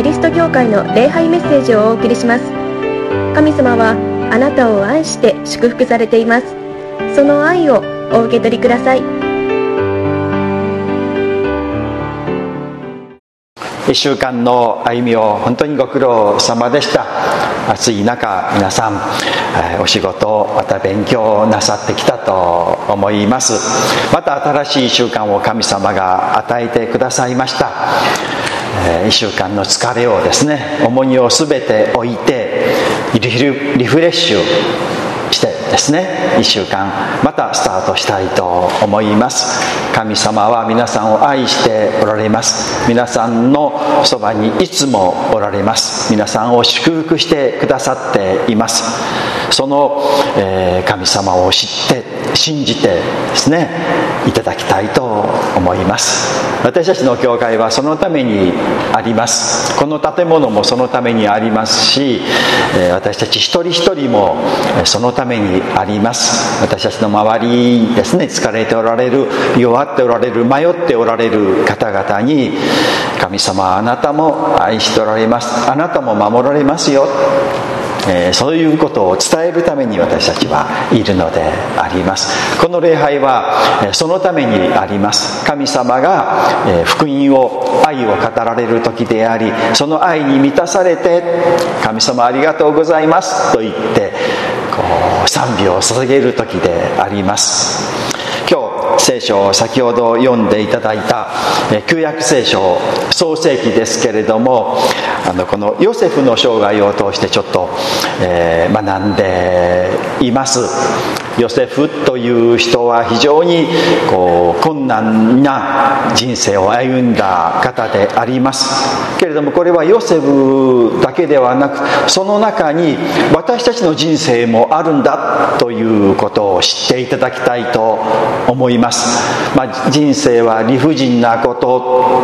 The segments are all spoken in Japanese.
リスト教会の礼拝メッセージをお送りします。神様はあなたを愛して祝福されています。その愛をお受け取りください。 1週間の歩みを本当にご苦労様でした。暑い中、皆さんお仕事また勉強なさってきたと思います。また新しい1週間を神様が与えてくださいました。1週間の疲れをですね、重荷をすべて置いてリフレッシュしてですね、1週間またスタートしたいと思います。神様は皆さんを愛しておられます。皆さんのそばにいつもおられます。皆さんを祝福してくださっています。その、神様を知って信じてですね、いただきたいと思います。私たちの教会はそのためにあります。この建物もそのためにありますし、私たち一人一人もそのためにあります。私たちの周りですね、疲れておられる、弱っておられる、迷っておられる方々に、神様はあなたも愛しておられます、あなたも守られますよ、そういうことを伝えるために私たちはいるのであります。この礼拝はそのためにあります。神様が福音を、愛を語られる時であり、その愛に満たされて、神様ありがとうございますと言って賛美を捧げる時であります。今日聖書を先ほど読んでいただいた旧約聖書創世記ですけれども、このヨセフの生涯を通してちょっと、学んでいます。ヨセフという人は非常に困難な人生を歩んだ方でありますけれども、これはヨセフだけではなく、その中に私たちの人生もあるんだということを知っていただきたいと思います。人生は理不尽なこと、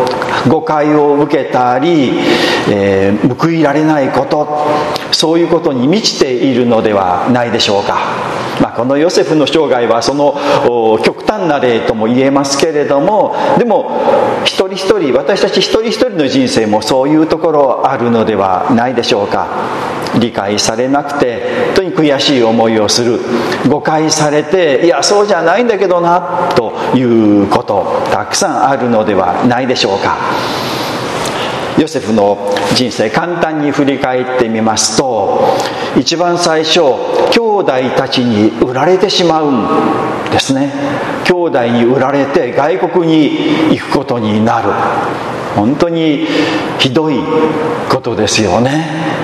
誤解を受けたり、報いられないこと、そういうことに満ちているのではないでしょうか。このヨセフの生涯はその極端な例とも言えますけれども、でも一人一人、私たち一人一人の人生もそういうところあるのではないでしょうか。理解されなくて本当に悔しい思いをする、誤解されて、いやそうじゃないんだけどなということたくさんあるのではないでしょうか。ヨセフの人生簡単に振り返ってみますと、一番最初兄弟たちに売られてしまうんですね。兄弟に売られて外国に行くことになる。本当にひどいことですよね。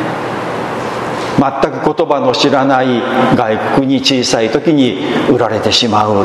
全く言葉の知らない外国に小さい時に売られてしまう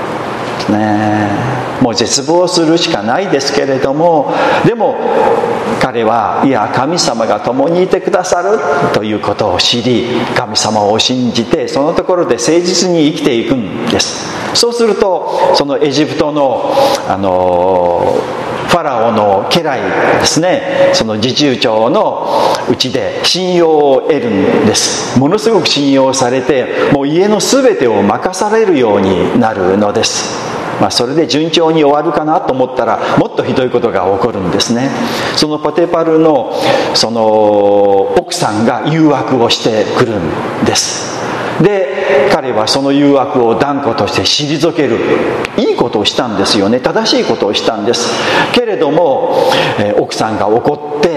もう絶望するしかないですけれども、でも彼はいや神様が共にいてくださるということを知り、神様を信じてそのところで誠実に生きていくんです。そうするとそのエジプトのファラオの家来ですね、その自治長のうちで信用を得るんです。ものすごく信用されて、もう家の全てを任されるようになるのです。それで順調に終わるかなと思ったら、もっとひどいことが起こるんですね。そのポテパルのその奥さんが誘惑をしてくるんです。で彼はその誘惑を断固として退ける。いいことをしたんですよね。正しいことをしたんですけれども、奥さんが怒って、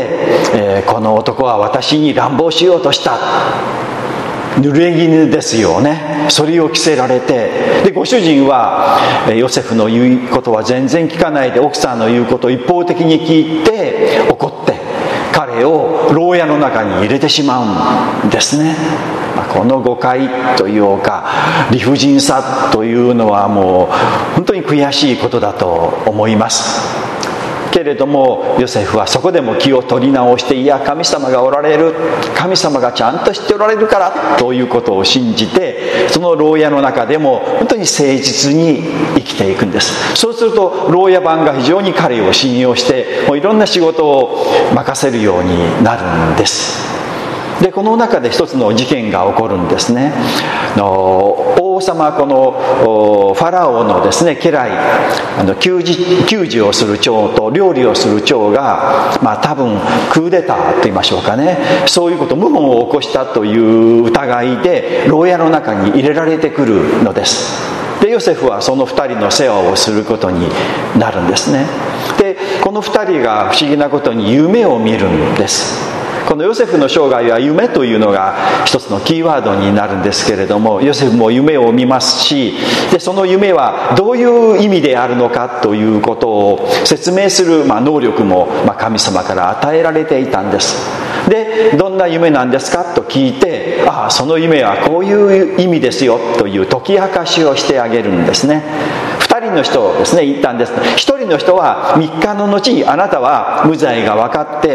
この男は私に乱暴しようとした、濡れ衣ですよね。それを着せられて、でご主人はヨセフの言うことは全然聞かないで、奥さんの言うことを一方的に聞いて怒って彼を牢屋の中に入れてしまうんですね。この誤解というか理不尽さというのはもう本当に悔しいことだと思いますけれども、ヨセフはそこでも気を取り直して、いや神様がおられる、神様がちゃんと知っておられるからということを信じて、その牢屋の中でも本当に誠実に生きていくんです。そうすると牢屋番が非常に彼を信用して、もういろんな仕事を任せるようになるんです。でこの中で一つの事件が起こるんですね。王王様はこのファラオのですね家来、給仕をする長と料理をする長が、多分クーデターと言いましょうかね、そういうこと謀反を起こしたという疑いで牢屋の中に入れられてくるのです。でヨセフはその2人の世話をすることになるんですね。でこの2人が不思議なことに夢を見るんです。このヨセフの生涯は夢というのが一つのキーワードになるんですけれども、ヨセフも夢を見ますし、でその夢はどういう意味であるのかということを説明する能力も神様から与えられていたんです。でどんな夢なんですかと聞いて、その夢はこういう意味ですよという解き明かしをしてあげるんですね。2人の人ですね言ったんです。1人の人は3日の後にあなたは無罪が分かって、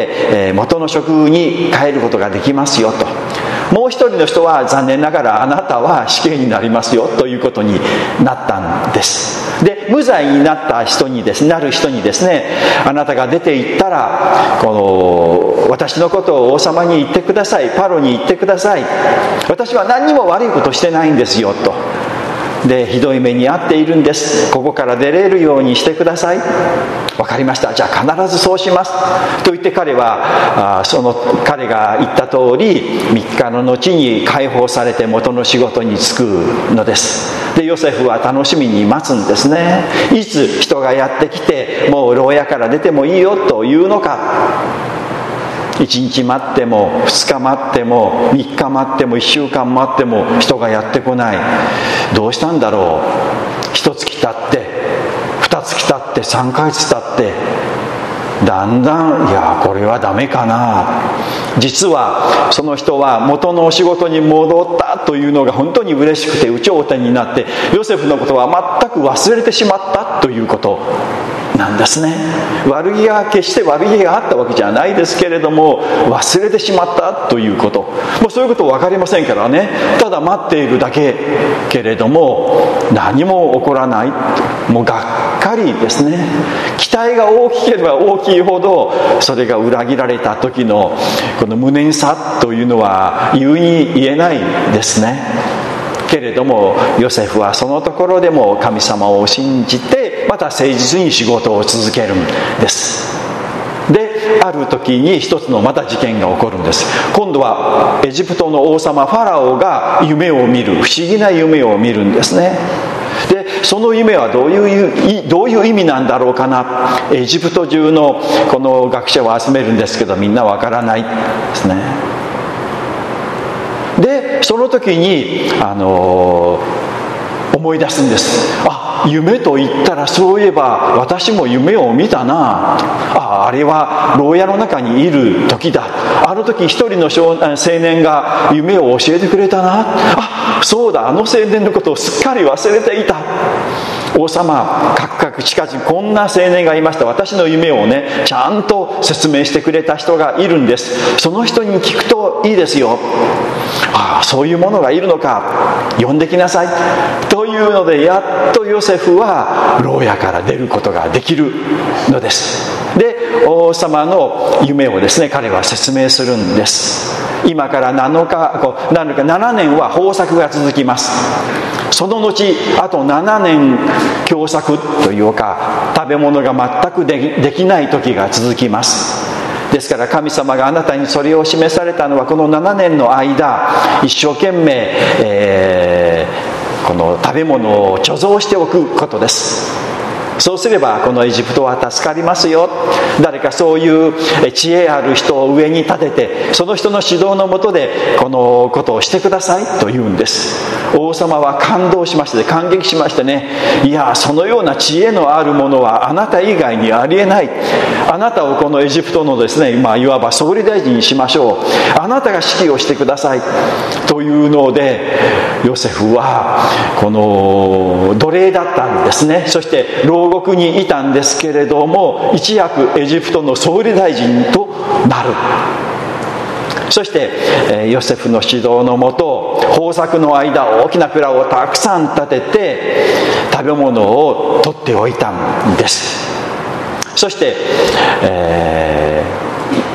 元の職に帰ることができますよと。もう1人の人は残念ながらあなたは死刑になりますよということになったんです。で無罪になった人にですね、なる人にですね、あなたが出て行ったら私のことを王様に言ってください、パロに言ってください、私は何にも悪いことしてないんですよと。でひどい目に遭っているんです、ここから出れるようにしてください。分かりました、じゃあ必ずそうしますと言って、彼は彼が言った通り3日の後に解放されて元の仕事に就くのです。でヨセフは楽しみに待つんですね。いつ人がやってきてもう牢屋から出てもいいよというのか。1日待っても2日待っても3日待っても1週間待っても人がやってこない。どうしたんだろう。1月経って2月経って3ヶ月経ってだんだん、いやこれはダメかな。実はその人は元のお仕事に戻ったというのが本当に嬉しくて有頂天になって、ヨセフのことは全く忘れてしまったということなんですね。決して悪気があったわけじゃないですけれども、忘れてしまったということ、もうそういうこと分かりませんからね。ただ待っているだけけれども何も起こらない、もうがっかりですね。期待が大きければ大きいほどそれが裏切られた時のこの無念さというのは言えないですね。けれどもヨセフはそのところでも神様を信じてまた誠実に仕事を続けるんです。である時に一つのまた事件が起こるんです。今度はエジプトの王様ファラオが夢を見る、不思議な夢を見るんですね。でその夢はどういう意味なんだろうかな。エジプト中のこの学者を集めるんですけどみんなわからないですね。でその時に思い出すんです。夢と言ったらそういえば私も夢を見たな。あれは牢屋の中にいる時だ。あの時一人の青年が夢を教えてくれたな。そうだ、あの青年のことをすっかり忘れていた。王様かくかく近々こんな青年がいました。私の夢をねちゃんと説明してくれた人がいるんです。その人に聞くといいですよ。そういうものがいるのか、呼んできなさいというので、やっとヨセフは牢屋から出ることができるのです。で王様の夢をですね彼は説明するんです。今から7年は豊作が続きます。その後あと7年凶作というか食べ物が全くできない時が続きます。ですから神様があなたにそれを示されたのはこの7年の間一生懸命、この食べ物を貯蔵しておくことです。そうすればこのエジプトは助かりますよ。誰かそういう知恵ある人を上に立ててその人の指導のもとでこのことをしてくださいと言うんです。王様は感動しまして感激しましてね、いやそのような知恵のあるものはあなた以外にありえない。あなたをこのエジプトのですねいわば総理大臣にしましょう。あなたが指揮をしてくださいというので、ヨセフはこの奴隷だったんですね。そして牢獄にいたんですけれども一躍エジプトの総理大臣となる。そしてヨセフの指導のもと豊作の間大きな蔵をたくさん建てて食べ物を取っておいたんです。そして、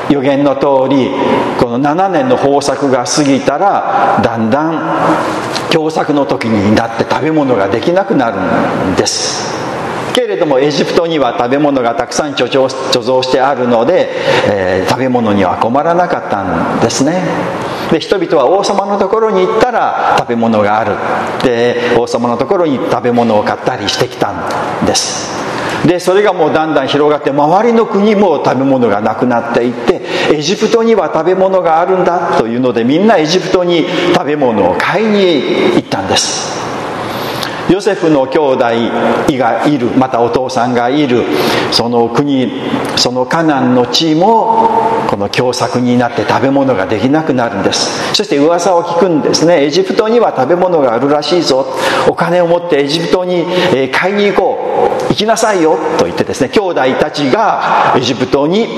予言の通りこの7年の豊作が過ぎたらだんだん凶作の時になって食べ物ができなくなるんです。けれどもエジプトには食べ物がたくさん貯蔵してあるので、食べ物には困らなかったんですね。で人々は王様のところに行ったら食べ物がある。で王様のところに食べ物を買ったりしてきたんです。でそれがもうだんだん広がって周りの国も食べ物がなくなっていって、エジプトには食べ物があるんだというのでみんなエジプトに食べ物を買いに行ったんです。ヨセフの兄弟がいる、またお父さんがいるその国、そのカナンの地もこの凶作になって食べ物ができなくなるんです。そして噂を聞くんですね。エジプトには食べ物があるらしいぞ、お金を持ってエジプトに買いに行こう、行きなさいよと言ってですね、兄弟たちがエジプトに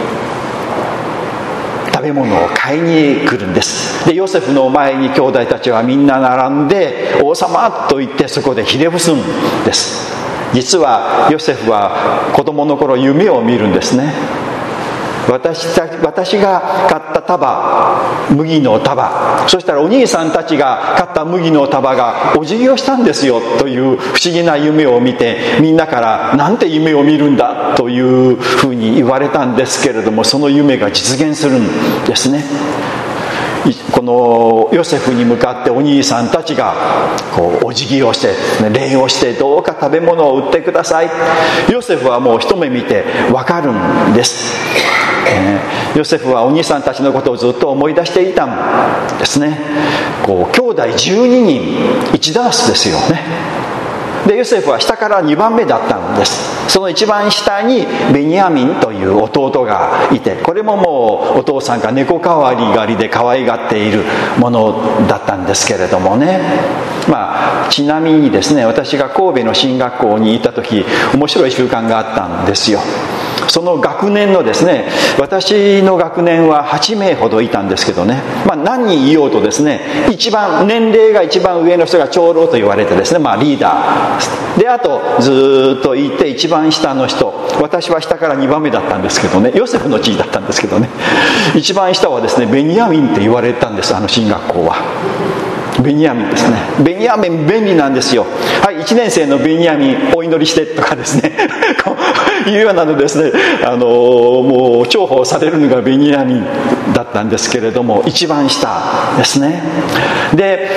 食べ物を買いに来るんです。でヨセフの前に兄弟たちはみんな並んで王様と言ってそこでひれ伏すんです。実はヨセフは子供の頃夢を見るんですね。私が買った束、麦の束、そしたらお兄さんたちが買った麦の束がお辞儀をしたんですよという不思議な夢を見て、みんなからなんて夢を見るんだというふうに言われたんですけれども、その夢が実現するんですね。このヨセフに向かってお兄さんたちがこうお辞儀をして礼をして、どうか食べ物を売ってください。ヨセフはもう一目見て分かるんです。ヨセフはお兄さんたちのことをずっと思い出していたんですね。こう兄弟12人1ダースですよね。でヨセフは下から2番目だったんです。その一番下にベニヤミンという弟がいて、これももうお父さんが猫かわり狩りで可愛がっているものだったんですけれどもね。ちなみにですね、私が神戸の進学校にいた時、面白い習慣があったんですよ。その学年のですね、私の学年は8名ほどいたんですけどね、何人いようとですね、年齢が一番上の人が長老と言われてですね、リーダーで、あとずっといて一番下の人、私は下から2番目だったんですけどね、ヨセフの地位だったんですけどね、一番下はですねベニヤミンって言われたんです。進学校はベニヤミンですね。ベニヤミン便利なんですよ。はい、1年生のベニヤミンお祈りしてとかですねいうようなのですね、もう重宝されるのがベニヤミンだったんですけれども、一番下ですね。で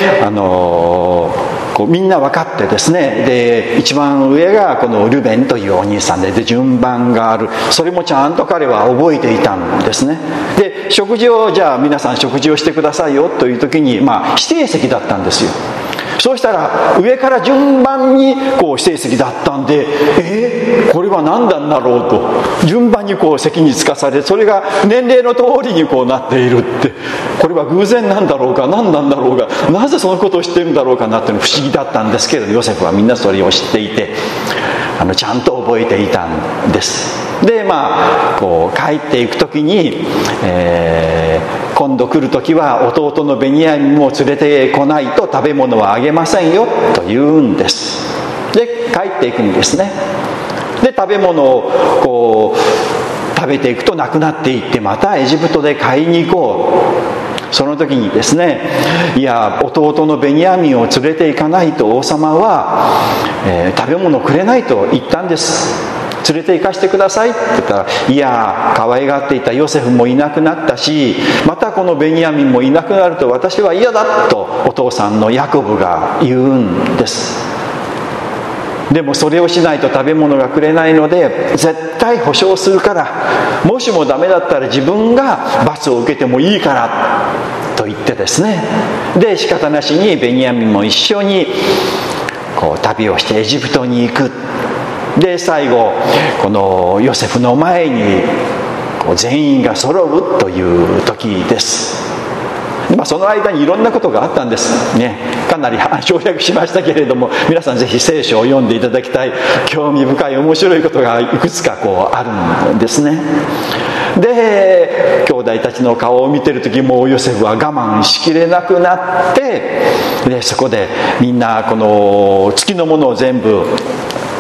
みんな分かってですね、で一番上がこのルベンというお兄さんで、順番がある、それもちゃんと彼は覚えていたんですね。で食事を、じゃあ皆さん食事をしてくださいよという時に、指定席だったんですよ。そうしたら上から順番にこう指定席だったんで、これは何なんだろうと、順番にこう席に着かされ、それが年齢の通りにこうなっているって、これは偶然なんだろうか何なんだろうが、なぜそのことを知ってるんだろうかなっていうの不思議だったんですけれど、ヨセフはみんなそれを知っていて、ちゃんと覚えていたんです。でこう帰っていく時に、今度来る時は弟のベニヤミンも連れてこないと食べ物はあげませんよと言うんです。で帰っていくんですね。で食べ物をこう食べていくとなくなっていって、またエジプトで買いに行こう。その時にですね、いや弟のベニヤミンを連れて行かないと王様は、食べ物をくれないと言ったんです。連れて行かせてくださいって言ったら、いや可愛がっていたヨセフもいなくなったし、またこのベニヤミンもいなくなると私は嫌だとお父さんのヤコブが言うんです。でもそれをしないと食べ物がくれないので、絶対保証するから、もしもダメだったら自分が罰を受けてもいいからと言ってですね、で仕方なしにベニヤミンも一緒にこう旅をしてエジプトに行く。で最後このヨセフの前にこう全員が揃うという時です。その間にいろんなことがあったんですね。かなり省略しましたけれども、皆さんぜひ聖書を読んでいただきたい興味深い面白いことがいくつかこうあるんですね。で兄弟たちの顔を見てる時もヨセフは我慢しきれなくなって、でそこでみんなこの月のものを全部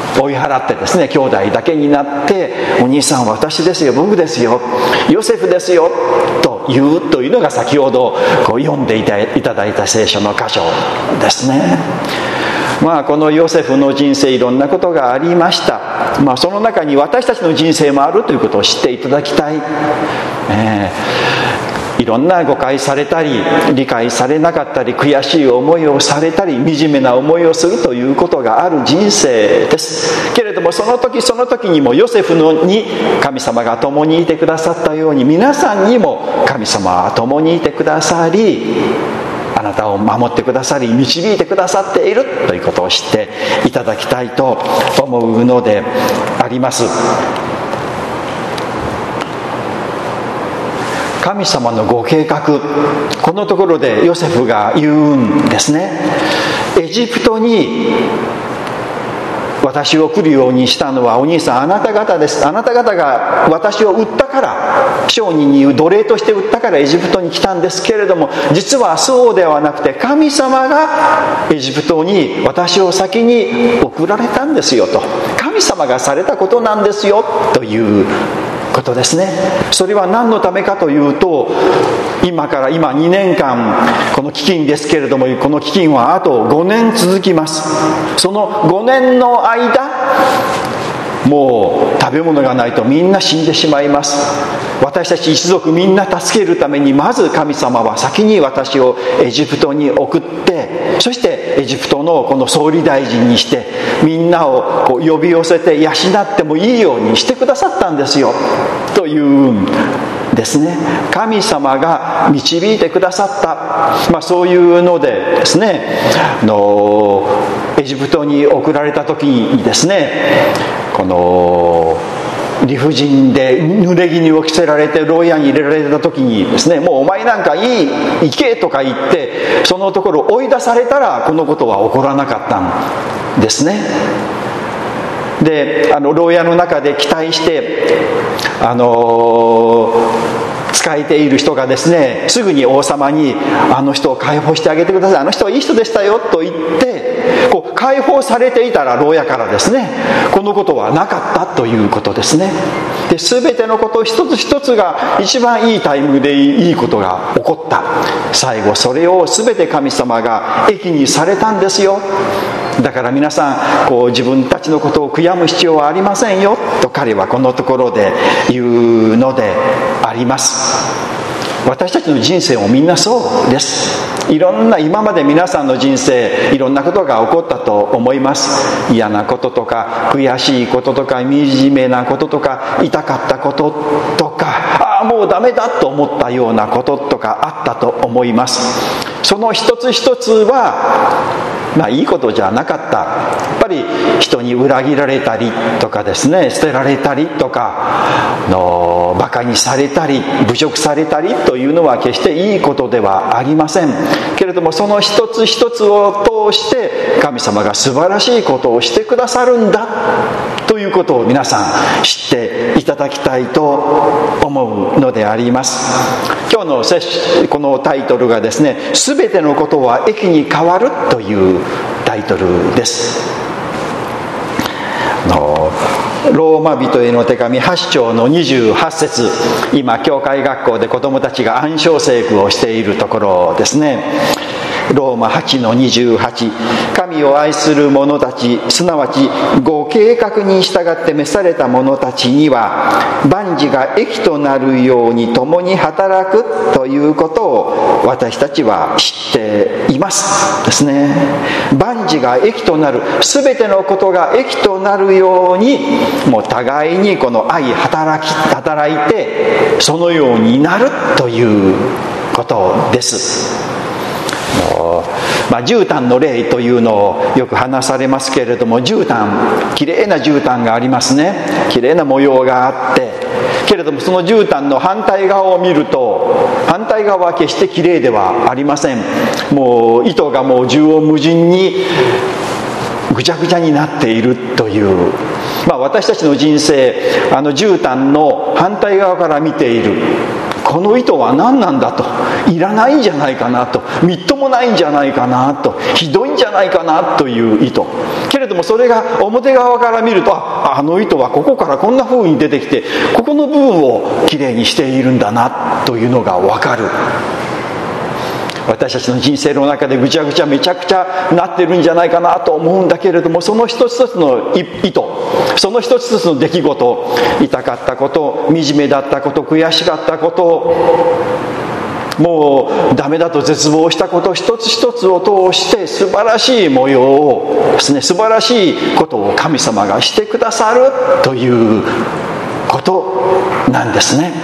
追い払ってですね、兄弟だけになって、お兄さんは私ですよ、僕ですよ、ヨセフですよと言うというのが先ほど読んでいただいた聖書の箇所ですね。このヨセフの人生、いろんなことがありました。その中に私たちの人生もあるということを知っていただきたい。いろんな誤解されたり、理解されなかったり、悔しい思いをされたり、惨めな思いをするということがある人生ですけれども、その時その時にもヨセフに神様が共にいてくださったように、皆さんにも神様は共にいてくださり、あなたを守ってくださり、導いてくださっているということを知っていただきたいと思うのであります。神様のご計画、このところでヨセフが言うんですね。エジプトに私を来るようにしたのはお兄さんあなた方です。あなた方が私を売ったから、商人に奴隷として売ったからエジプトに来たんですけれども、実はそうではなくて、神様がエジプトに私を先に送られたんですよと、神様がされたことなんですよということですね。それは何のためかというと、今2年間この飢饉ですけれども、この飢饉はあと5年続きます。その5年の間、もう食べ物がないとみんな死んでしまいます。私たち一族みんな助けるために、まず神様は先に私をエジプトに送って、そしてエジプトのこの総理大臣にして、みんなを呼び寄せて養ってもいいようにしてくださったんですよというんですね。神様が導いてくださった、そういうのでですね、エジプトに送られた時にですね、この理不尽で濡れ衣を着せられて牢屋に入れられた時にですね、もうお前なんか行けとか言ってそのところ追い出されたら、このことは起こらなかったんですね。で、牢屋の中で期待して仕えている人がですね、すぐに王様にあの人を解放してあげてください、あの人はいい人でしたよと言って解放されていたら、牢屋からですね、このことはなかったということですね。で、全てのこと一つ一つが一番いいタイムでいいことが起こった。最後それを全て神様が益にされたんですよ。だから皆さん自分たちのことを悔やむ必要はありませんよと彼はこのところで言うのであります。私たちの人生もみんなそうです。いろんな、今まで皆さんの人生いろんなことが起こったと思います。嫌なこととか悔しいこととか惨めなこととか痛かったこととか、もうダメだと思ったようなこととかあったと思います。その一つ一つはいいことじゃなかった。やっぱり人に裏切られたりとかですね、捨てられたりとかバカにされたり侮辱されたりというのは決していいことではありませんけれども、その一つ一つを通して神様が素晴らしいことをしてくださるんだということを皆さん知っていただきたいと思うのであります。今日のこのタイトルがですね、すべてのことは益に変わるというタイトルです。ローマ人への手紙8章の28節、今教会学校で子どもたちが暗唱聖句をしているところですね。ローマ8の28、神を愛する者たち、すなわちご計画に従って召された者たちには万事が益となるように共に働くということを私たちは知っていますですね。万事が益となる、すべてのことが益となるように、もう互いにこの愛働いてそのようになるということです。絨毯の例というのをよく話されますけれども、絨毯、きれいな絨毯がありますね。きれいな模様があって、けれどもその絨毯の反対側を見ると、反対側は決してきれいではありません。もう糸がもう縦横無尽にぐちゃぐちゃになっているという、私たちの人生、絨毯の反対側から見ているこの糸は何なんだと、いらないんじゃないかなと、みっともないんじゃないかなと、ひどいんじゃないかなという糸。けけれどもそれが表側から見ると、あの糸はここからこんな風に出てきて、ここの部分をきれいにしているんだなというのが分かる。私たちの人生の中でぐちゃぐちゃめちゃくちゃなってるんじゃないかなと思うんだけれども、その一つ一つの意図、その一つ一つの出来事、痛かったこと、惨めだったこと、悔しかったこと、もうダメだと絶望したこと、一つ一つを通して素晴らしい模様をですね、素晴らしいことを神様がしてくださるということなんですね。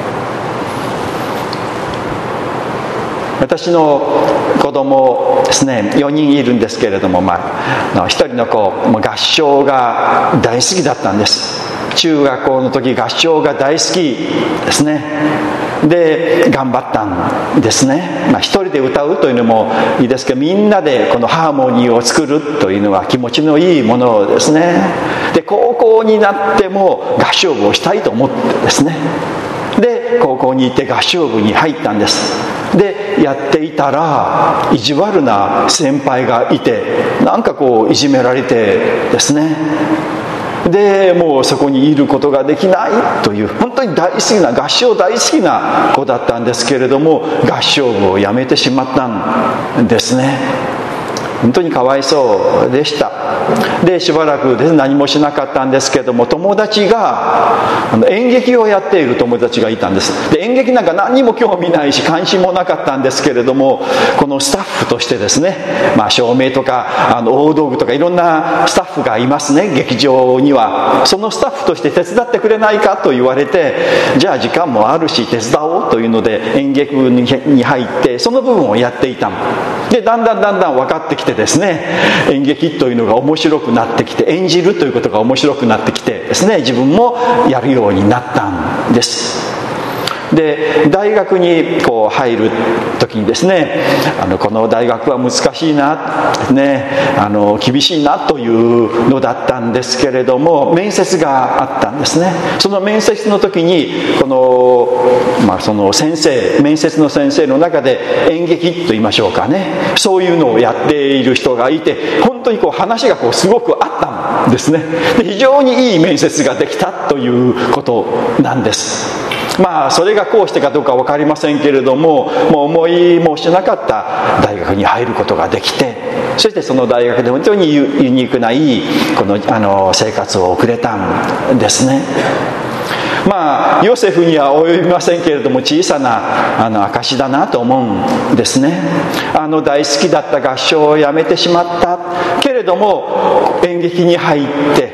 私の子供ですね、4人いるんですけれども、1人の子、合唱が大好きだったんです。中学校の時合唱が大好きですね。で頑張ったんですね。一人で歌うというのもいいですけど、みんなでこのハーモニーを作るというのは気持ちのいいものですね。で高校になっても合唱部をしたいと思ってですね、で高校に行って合唱部に入ったんです。でやっていたら意地悪な先輩がいて、なんかこういじめられてですね、でもうそこにいることができないという、本当に大好きな、合唱大好きな子だったんですけれども、合唱部を辞めてしまったんですね。本当にかわいそうでした。でしばらくで何もしなかったんですけども、友達が演劇をやっている友達がいたんです。で演劇なんか何にも興味ないし関心もなかったんですけれども、このスタッフとしてですね、照明とか大道具とかいろんなスタッフがいますね、劇場には。そのスタッフとして手伝ってくれないかと言われて、じゃあ時間もあるし手伝おうというので演劇部に入ってその部分をやっていた。でだんだん分かってきてですね、演劇というのが面白くなってきて、演じるということが面白くなってきてですね、自分もやるようになったんです。で大学にこう入る時にですね、この大学は難しいな、ね、厳しいなというのだったんですけれども、面接があったんですね。その面接の時にこの、その先生、面接の先生の中で演劇と言いましょうかね、そういうのをやっている人がいて、本当にこう話がこうすごくあったんですね。で非常にいい面接ができたということなんです。それがこうしてかどうか分かりませんけれども、もう思いもしなかった大学に入ることができて、そしてその大学で本当にユニークないこの生活を送れたんですね。ヨセフには及びませんけれども、小さな証だなと思うんですね。大好きだった合唱をやめてしまったけれども演劇に入って、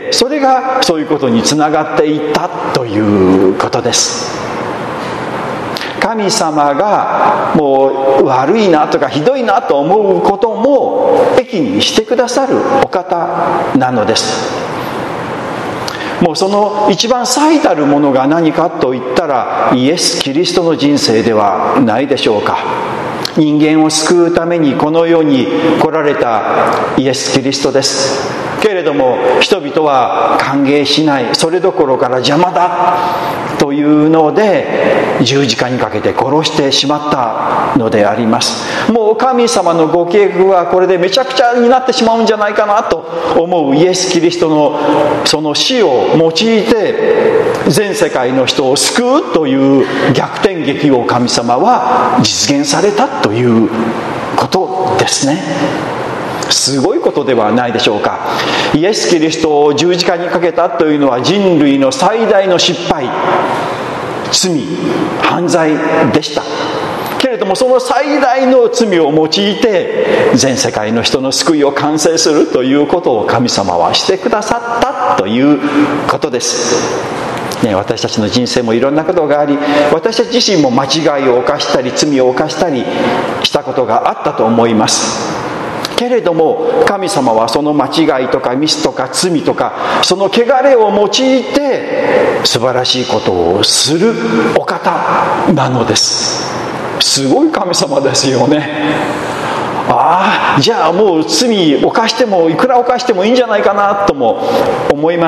それがそういうことにつながっていったということです。神様がもう悪いなとかひどいなと思うことも益にしてくださるお方なのです。もうその一番最たるものが何かといったら、イエス・キリストの人生ではないでしょうか。人間を救うためにこの世に来られたイエス・キリストです。けれども人々は歓迎しない、それどころから邪魔だというので十字架にかけて殺してしまったのであります。もう神様のご計画はこれでめちゃくちゃになってしまうんじゃないかなと思うイエス・キリストのその死を用いて全世界の人を救うという逆転劇を神様は実現されたということですね。すごいことではないでしょうか。イエス・キリストを十字架にかけたというのは人類の最大の失敗、罪、犯罪でしたけれども、その最大の罪を用いて全世界の人の救いを完成するということを神様はしてくださったということです。私たちの人生もいろんなことがあり、私たち自身も間違いを犯したり罪を犯したりしたことがあったと思いますけれども、神様はその間違いとかミスとか罪とかその汚れを用いて素晴らしいことをするお方なのです。すごい神様ですよね。じゃあもう罪犯してもいくら犯してもいいんじゃないかなとも思います。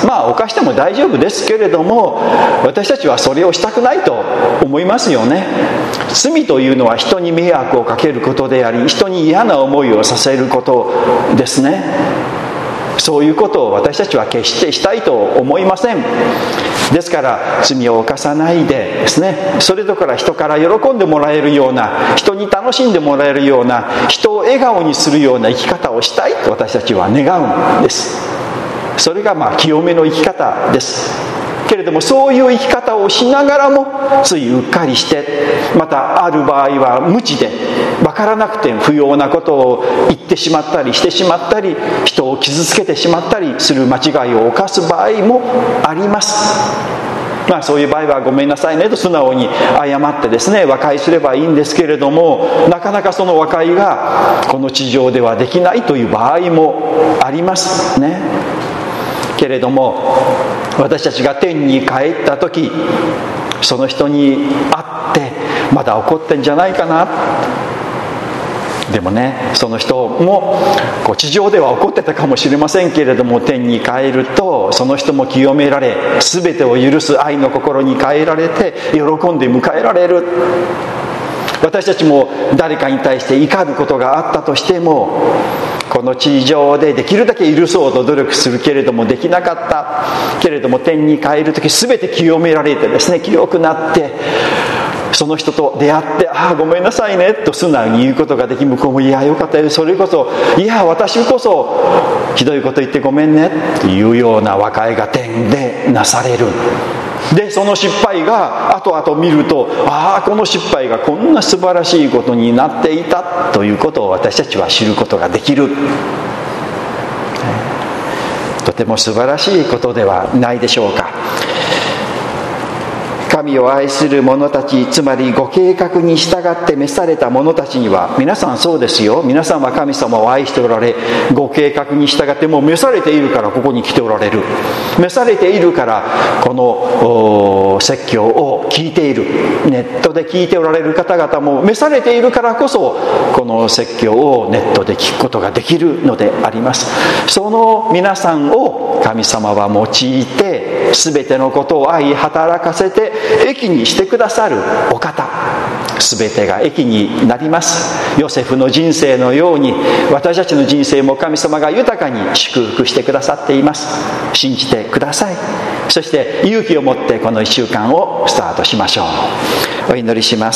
犯しても大丈夫ですけれども、私たちはそれをしたくないと思いますよね。罪というのは人に迷惑をかけることであり、人に嫌な思いをさせることですね。 そういうことを私たちは決してしたいと思いません。ですから罪を犯さないでですね、それぞれ人から喜んでもらえるような、人に楽しんでもらえるような、人を笑顔にするような生き方をしたいと私たちは願うんです。それが清めの生き方です。けれども、そういう生き方をしながらもついうっかりして、またある場合は無知で分からなくて不要なことを言ってしまったりしてしまったり、人を傷つけてしまったりする間違いを犯す場合もあります。そういう場合はごめんなさいねと素直に謝ってですね、和解すればいいんですけれども、なかなかその和解がこの地上ではできないという場合もありますね。けれども、私たちが天に帰った時、その人に会ってまだ怒ってんじゃないかな。でもね、その人も地上では怒ってたかもしれませんけれども、天に帰るとその人も清められ、全てを許す愛の心に変えられて喜んで迎えられる。私たちも誰かに対して怒ることがあったとしても、この地上でできるだけ許そうと努力するけれどもできなかったけれども、天に帰る時全て清められてですね、清くなってその人と出会って、ごめんなさいねと素直に言うことができ、向こうもいやよかったよ、それこそいや私こそひどいこと言ってごめんねというような和解が天でなされる。でその失敗が後々見ると、この失敗がこんな素晴らしいことになっていたということを私たちは知ることができる。とても素晴らしいことではないでしょうか。神を愛する者たち、つまりご計画に従って召された者たちには、皆さんそうですよ、皆さんは神様を愛しておられ、ご計画に従ってもう召されているからここに来ておられる、召されているからこの説教を聞いている、ネットで聞いておられる方々も召されているからこそこの説教をネットで聞くことができるのであります。その皆さんを神様は用いて、全てのことを愛働かせて益にしてくださるお方、全てが益になります。ヨセフの人生のように私たちの人生も神様が豊かに祝福してくださっています。信じてください。そして勇気を持ってこの1週間をスタートしましょう。お祈りします。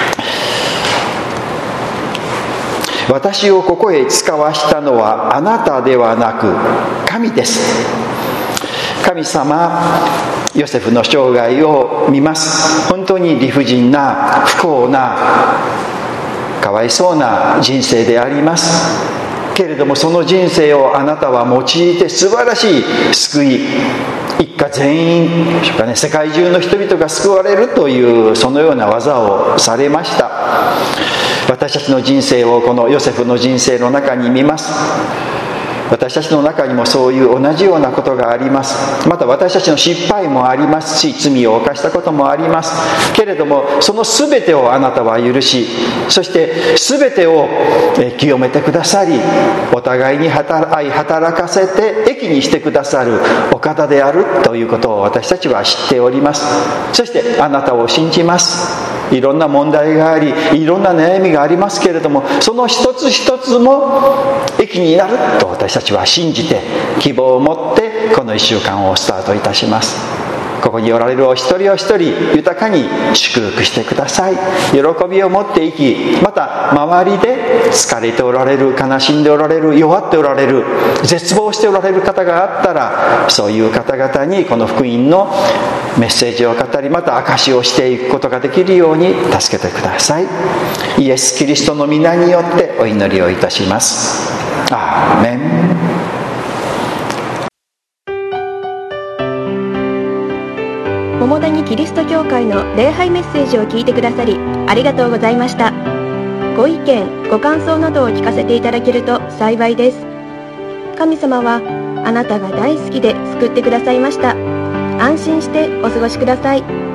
私をここへ使わしたのはあなたではなく神です。神様、ヨセフの生涯を見ます。本当に理不尽な不幸なかわいそうな人生でありますけれども、その人生をあなたは用いて素晴らしい救い、一家全員でしょうかね、世界中の人々が救われるというそのような技をされました。私たちの人生をこのヨセフの人生の中に見ます。私たちの中にもそういう同じようなことがあります。また私たちの失敗もありますし、罪を犯したこともありますけれども、その全てをあなたは許し、そして全てを清めてくださり、お互いに愛働かせて益にしてくださるお方であるということを私たちは知っております。そしてあなたを信じます。いろんな問題があり、いろんな悩みがありますけれども、その一つ一つも益になると私たちは信じて、希望を持ってこの1週間をスタートいたします。ここにおられるお一人お一人豊かに祝福してください。喜びを持って生き、また周りで疲れておられる、悲しんでおられる、弱っておられる、絶望しておられる方があったら、そういう方々にこの福音のメッセージを語り、また証しをしていくことができるように助けてください。イエス・キリストの皆によってお祈りをいたします。アーメン。 桃谷キリスト教会の礼拝メッセージを聞いてくださりありがとうございました。ご意見ご感想などを聞かせていただけると幸いです。神様はあなたが大好きで救ってくださいました。安心してお過ごしください。